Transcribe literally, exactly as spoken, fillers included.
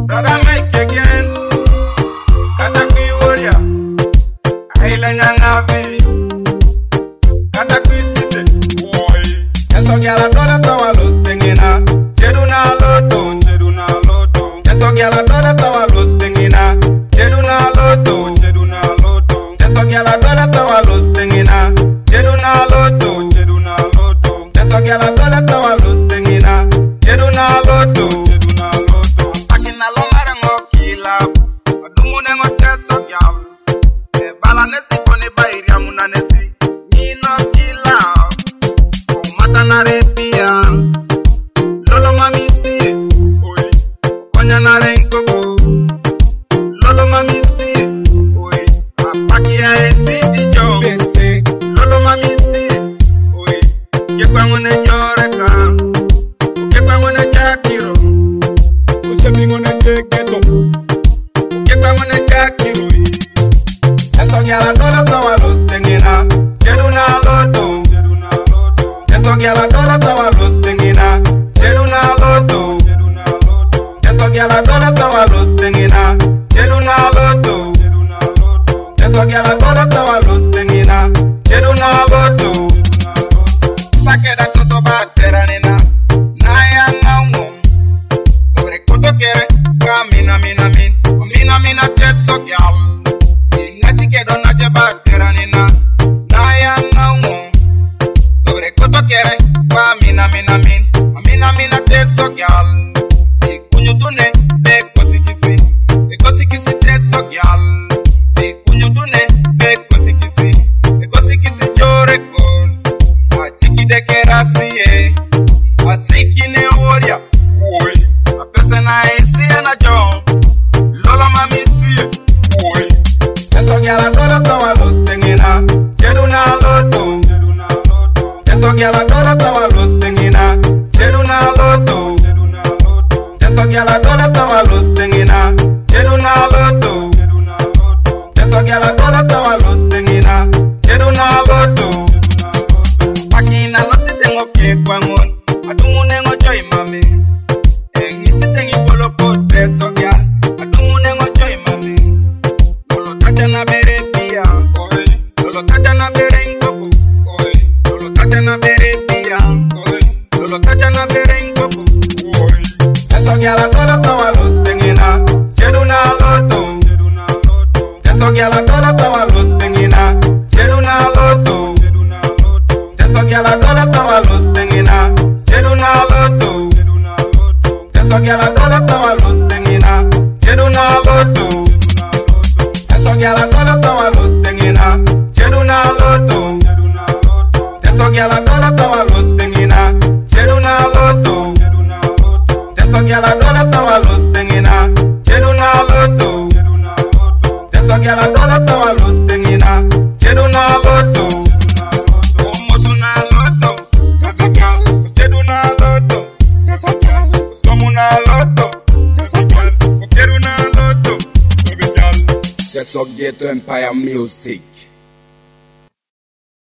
Brother Mike again. Katakui warrior. Aila nyangavi. Katakui site. Boy. Eso gyala tola sawa los tengina. Chedu na loto. Chedu na loto. Eso gyala tola sawa los tengina. Chedu na loto. Chedu na loto. Eso gyala tola sawa los tengina. Chedu na loto. Chedu na loto. Eso gyala tola sawa los tengina. Chedu na loto. Chedu na loto. Akina lo marengo kila. Adumu nengo teso gyal. E bala nesi kone bairi amuna nesi. Nino kila. Mata na repia. Lolo mami siye. Oi. Konya na renkoko. Lolo mami siye. Oi. Apaki ya esi dijo. Bese. Lolo mami siye. Oi. Yekwa ngone joreka. Yekwa ngone jakiro. Ushebi ngone jeketo. Yekwa ngone jakiro. Eso gyala tola sawa los tengina. Chedu na loto. Chedu na loto. Eso gyala tola sawa los tengina. Chedu na loto. Chedu na loto. Eso gyala tola sawa los tengina. Chedu na loto. Chedu na loto. Eso gyala tola sawa los tengina. Chedu na loto. Sakeda toto batera nena. Naya ngaungo. Sobre koto kere. Kamina mina min. Mina mina teso gyal. Ingachi kedo na je batera nena. Naya ngaungo. Sobre koto kere. Kamina mina min. Mina mina teso gyal. Ikunyu tune. Be kosikisi. Be kosikisi teso gyal. Ikunyu tune. Be kosikisi. Be kosikisi jore kons. Achiki de kerasiye. Asiki ne warrior. Oi. A person na esi na jo. Lolo mami siye. Oi. Eso gyala tola sawa los tengina. Chedu na loto. Chedu na loto. Eso gyala tola sawa los tengina. Chedu na loto. Chedu na loto. Eso gyala tola sawa los tengina. Chedu na loto. Chedu na loto. Eso gyala tola sawa los tengina. Chedu na loto. Akina lote tengo que kwangon. Adumu nengo joy mami. Engisi tengi polo pote so gyal. Adumu nengo joy mami. Lolo tacha na bere pia. Oi. Lolo tacha na bere nkoko. Oi. Lolo tacha na bere pia. Oi. Lolo tacha na bere nkoko. Oi. Eso gyala tola sawa los tengina. Chedu na loto. Chedu na loto. Eso gyala tola sawa los tengina. Chedu na loto. Chedu na loto. Eso gyala tola sawa los tengina. Chedu na loto. Chedu na loto. Eso gyala tola sawa los tengina. Chedu na loto. Eso gyala tola sawa los tengina. Chedu na loto. Eso gyala tola sawa los tengina. Chedu na loto. Eso gyala tola sawa los tengina. Chedu na loto. Eso gyala tola sawa los tengina. Chedu na loto. Como tu na loto. Eso gyal. Chedu na loto. Eso gyal. Somu na loto. Eso gyal. Chedu na loto. Eso gyal. Eso Ghetto Empire Music.